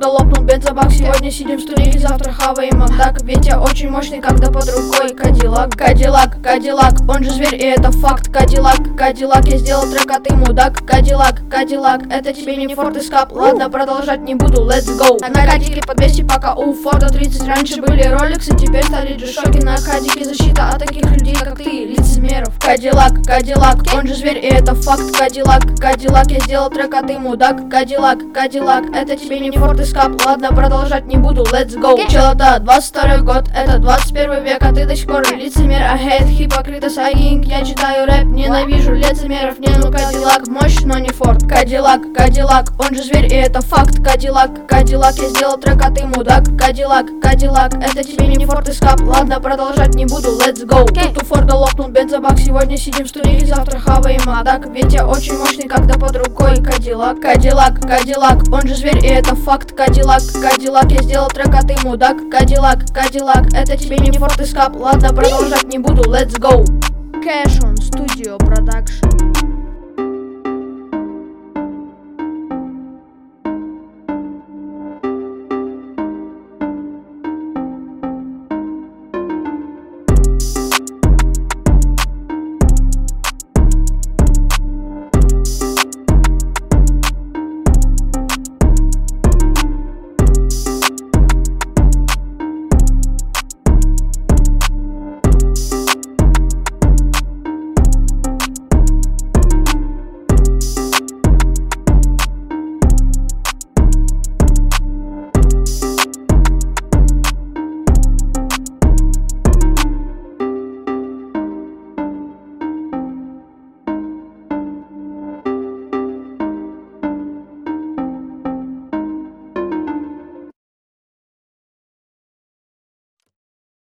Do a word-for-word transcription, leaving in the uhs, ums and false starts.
Форда лопнул бензобак. Сегодня сидим в студии, завтра хаваем Макдак. Ведь я очень мощный, когда под рукой Кадиллак. Кадиллак, Кадиллак, он же зверь, и это факт. Кадиллак, Кадиллак, я сделал трек, а ты мудак. Кадиллак, Кадиллак, это тебе не Форд Эскап. Ладно, продолжать не буду, let's go. На кадике по двести, пока у Форда тридцать. Раньше были роликсы, теперь стали джишоки. На кадике защита от таких людей, как ты, лицемеров. Кадиллак, Кадиллак, он же зверь, и это факт. Кадиллак, Кадиллак, я сделал трек, а ты мудак. Кадиллак, Кадиллак, это тебе не Форд Эскап. Ладно, продолжать не буду, let's go. Чел, это двадцать второй год, это двадцать первый век, а ты до сих пор лицемер. I hate hypocrites, I ink, я читаю рэп, ненавижу лицемеров. Не, ну Кадиллак мощь, но не Форд. Кадиллак, Кадиллак, он же зверь, и это факт. Кадиллак, Кадиллак, я сделал трек, а ты мудак. Кадиллак, Кадиллак, это тебе не Форд Эскап. Ладно, продолжать не буду, let's go. Тут у Форда лопнул бензобак. Сегодня сидим в студии, завтра хаваем Макдак. Ведь я очень мощный, когда под рукой Кадиллак. Кадиллак, Кадиллак, он же зверь, и это факт. Кадиллак, Кадиллак, я сделал трек, а ты мудак. Кадиллак, Кадиллак, это тебе не Форд Эскап. Ладно, продолжать не буду, let's go. Cash on Studio Production.